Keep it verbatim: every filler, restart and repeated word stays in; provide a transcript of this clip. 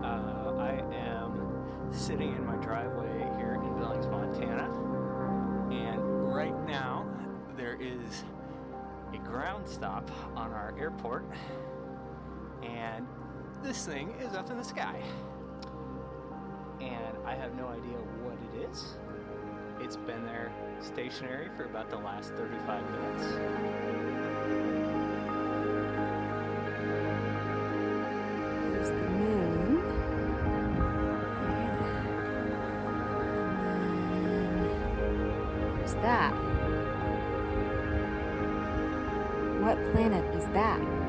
Uh, I am sitting in my driveway here in Billings, Montana, and right now there is a ground stop on our airport, and this thing is up in the sky, and I have no idea what it is. It's been there stationary for about the last thirty-five minutes. There's the moon. There's that. What planet is that?